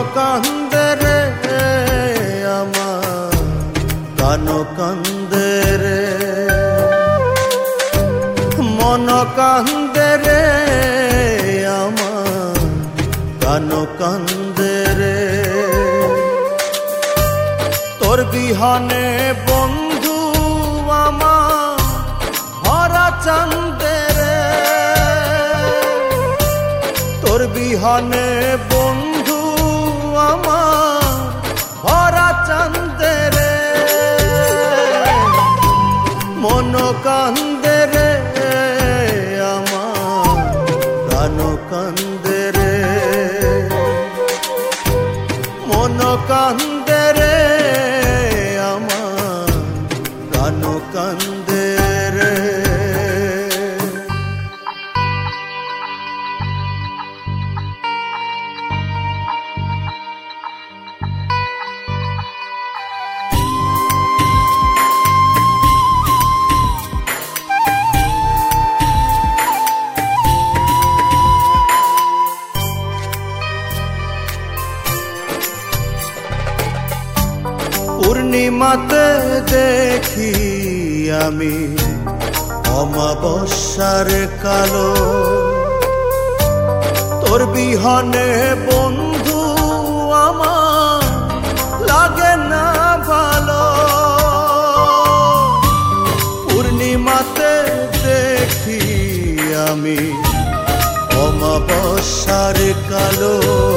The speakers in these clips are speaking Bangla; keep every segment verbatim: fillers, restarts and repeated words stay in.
কান্দে রে আমার প্রাণ কান্দে রে, মন কান্দে রে আমার প্রাণ কান্দে রে। তোর বিহনে বন্ধু আমার ভরা চান্দে রে, তোর বিহনে বন্ধু আমার ভরা চান্দে রে, মন কান্দে রে আমার প্রাণ কান্দে রে, মন কান্দে রে আমার প্রাণ কান্দে রে। পূর্ণিমাতে দেখি আমি অমাবস্যার কালো, তোর বিহনে বন্ধু আমার লাগে না ভালো। পূর্ণিমাতে দেখি আমি অমাবস্যার কালো,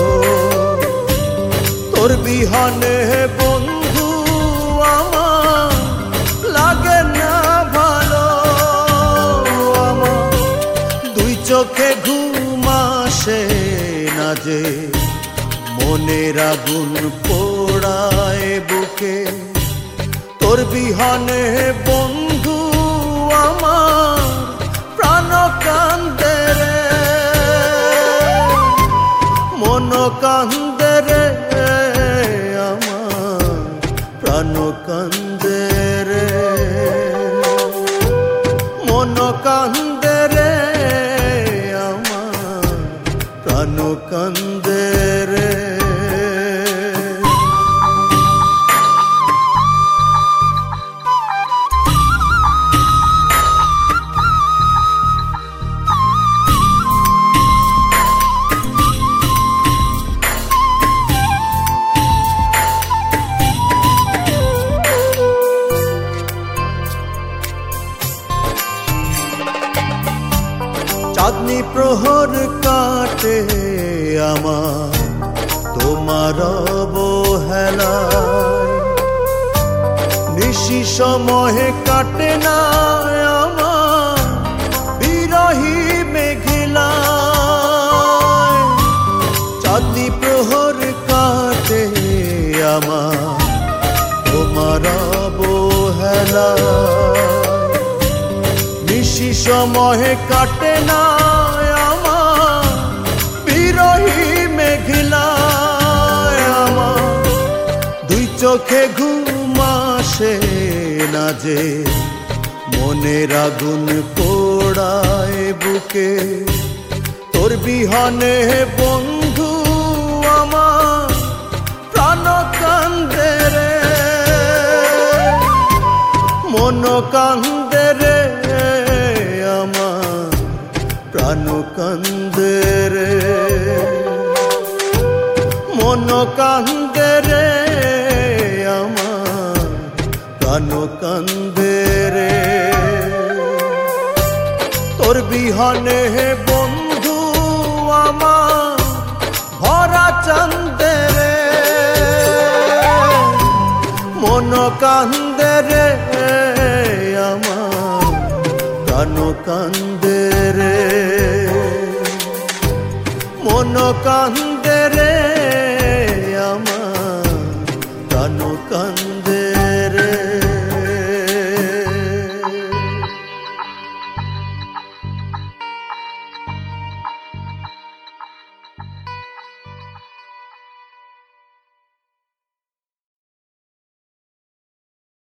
তোর বিহনে বন্ধু আমার লাগে না ভালো। আমার দুই চোখে ঘুম আসে না যে, মনের আগুন পোড়ায় বুকে, তোর বিহনে বন্ধু আমার প্রাণ কান্দে রে, মন কান্দে রে আমার প্রাণ কান্দে রে, মন কান্দে রে আমার প্রাণ কান্দে রে। চাঁদনি প্রহর কাটে আমার তোমার অবহেলায়, নিশি সময়ে কাটে না আমার বিরহী মেঘিলায়। চাঁদনি প্রহর কাটে আমার তোমার অবহেলায়, নিশি সময়ে কাটে না আমার বিরহী মেঘিলায়। আমার দুই চোখে ঘুম আসে না যে, মনের আগুন পোড়ায় বুকে, তোর বিহনে বন্ধু আমার প্রাণ কান্দে রে, মন কান্দে রে আমার প্রাণ কান্দে রে, মন কান্দে রে আমার প্রাণ কান্দে রে। তোর বিহনে বন্ধু আমার ভরা চান্দে রে, মন কান্দে রে আমার প্রাণ কান্দে রে, মন কান্দে